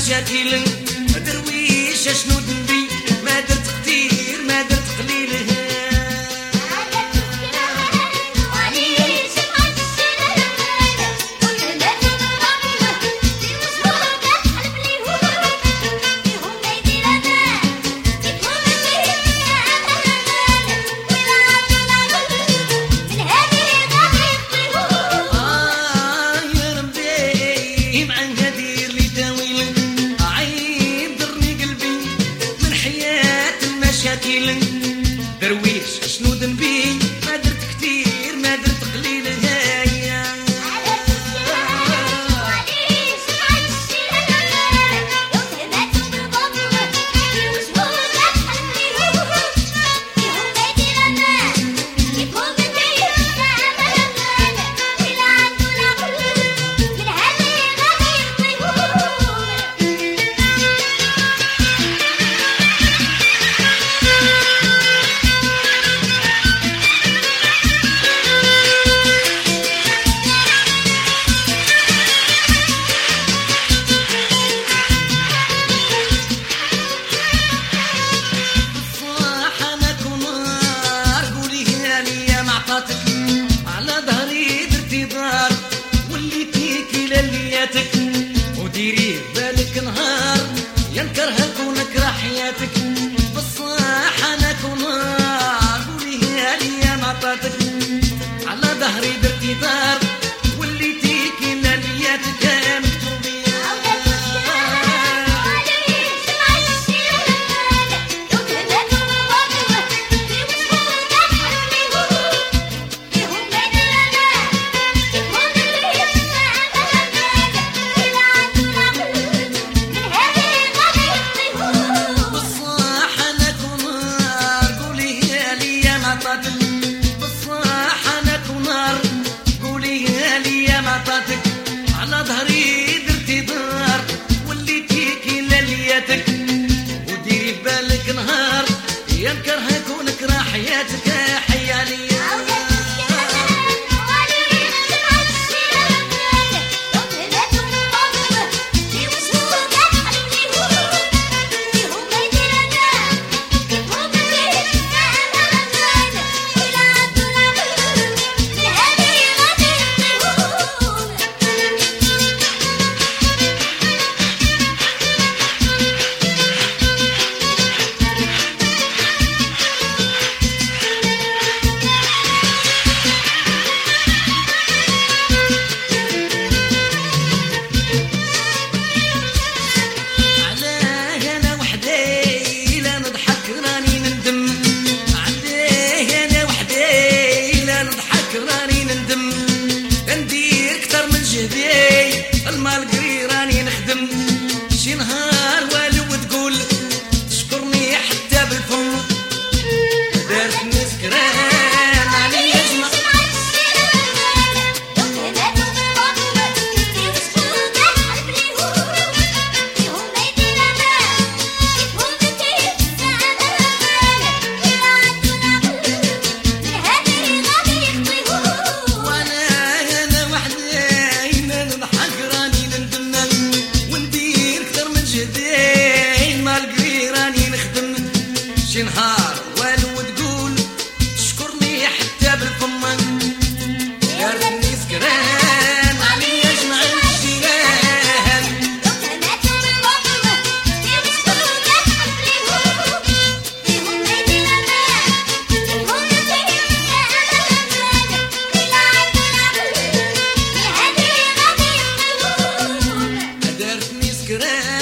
المشاكل درويش شنو ذنبي ما درت كتير ما درت قليل درويش شنو ذنبي ما درت كتير ما درت قليل على ظهري درتي دار وليتي كلالياتك وديري بالك نهار ينكرهك ونكره حياتك بصح انا كنار قوليها لي معطاتك على ظهري درتي دار وليتي كلالياتك على ظهري درتي دار وليتي كلالياتك وديري بالك نهار ينكرهك ونكره حياتك حيالي المال قري راني نخدم شي نهار والو تقول تشكرني حتى بالفم دارتني سكران علي يجمع شي نهار والو تقول تشكرني حتى بالفم دارتني سكران علي يجمع الجيران دارتني سكران